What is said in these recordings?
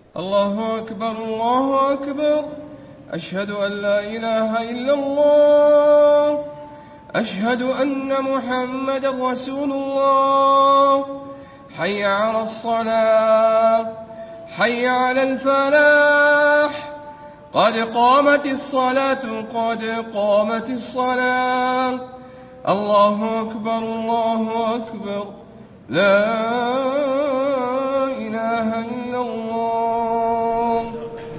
الله أكبر الله أكبر. أشهد أن لا إله إلا الله. أشهد أن محمدا رسول الله. حي على الصلاة، حي على الفلاح، قد قامت الصلاة، قد قامت الصلاة. الله أكبر الله أكبر. لا إله إلا الله.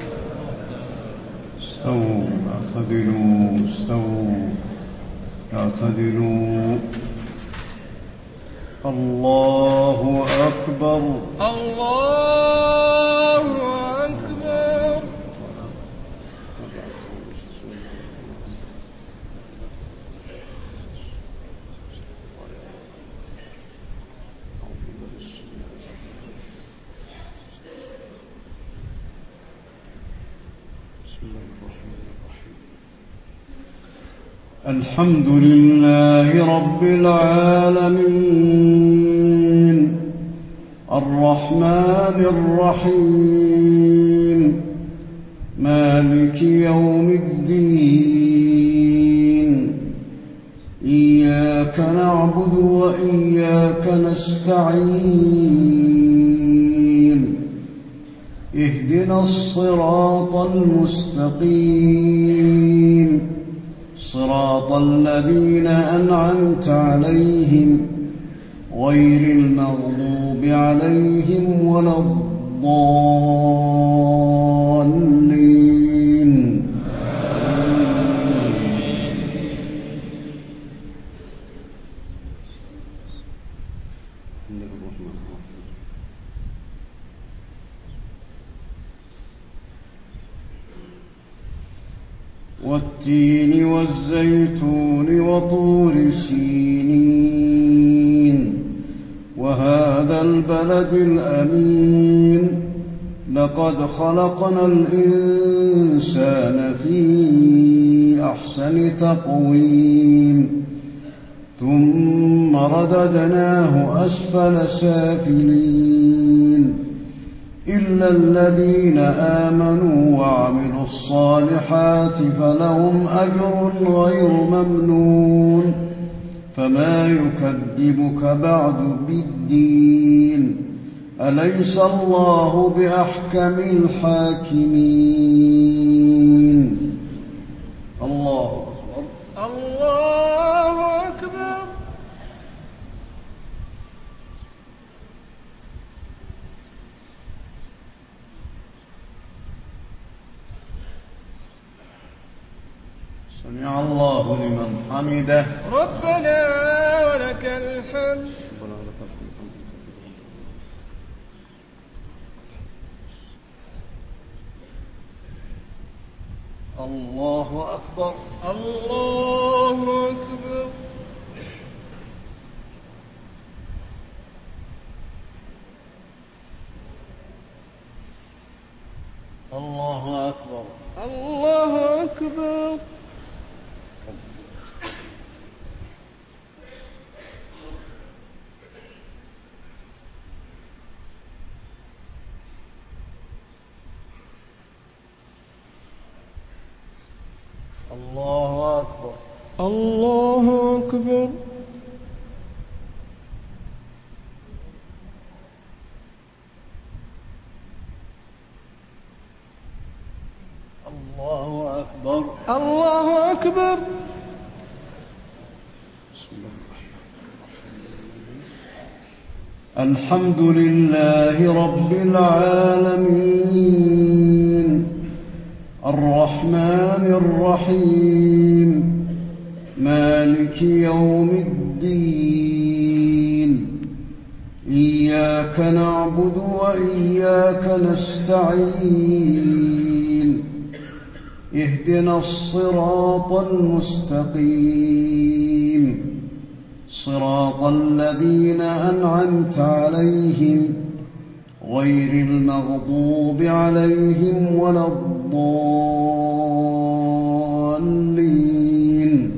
استووا اعتدلوا، استووا اعتدلوا. الله أكبر الله أكبر. الحمد لله رب العالمين، الرحمن الرحيم، مالك يوم الدين. إياك نعبد وإياك نستعين. اهدنا الصراط المستقيم، صراط الذين أنعمت عليهم غير المغضوب عليهم ولا الضالين. والتين والزيتون وطور سينين وهذا البلد الأمين. لقد خلقنا الإنسان في أحسن تقويم، ثم رددناه أسفل سافلين، إلا الذين آمنوا وعملوا الصالحات فلهم أجر غير ممنون. فما يكذبك بعد بالدين؟ أليس الله بأحكم الحاكمين؟ الله أكبر الله أكبر. سمع الله لمن حمده. ربنا ولك الحمد. الله أكبر الله أكبر. الله أكبر الله أكبر. الله أكبر الله أكبر. الله أكبر الله أكبر. الحمد لله رب العالمين، الرحمن الرحيم، مالك يوم الدين. إياك نعبد وإياك نستعين. اهدنا الصراط المستقيم، صراط الذين أنعمت عليهم غير المغضوب عليهم ولا الضالين.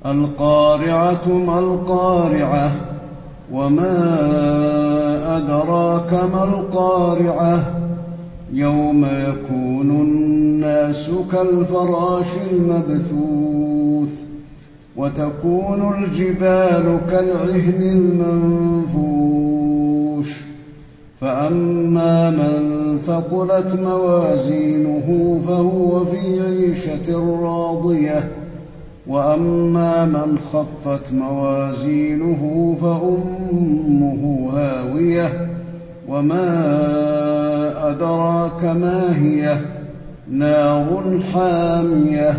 القارعة ما القارعة وما أدراك ما القارعة يوم يكون الناس كالفراش المبثوث وتكون الجبال كالعهن المنفوش فأما من ثقلت موازينه فهو في عيشة راضية وأما من خفت موازينه فأمه هاوية وما أدراك ما هي نار حامية.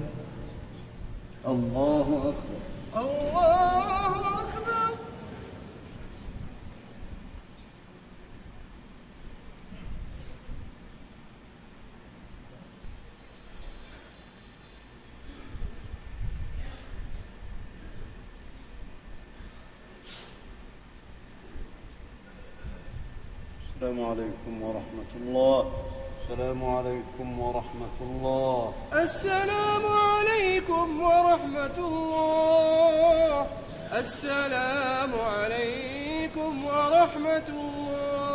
الله أكبر. الله أكبر. السلام عليكم ورحمة الله. السلام عليكم ورحمة الله. السلام عليكم ورحمة الله. السلام عليكم ورحمة الله.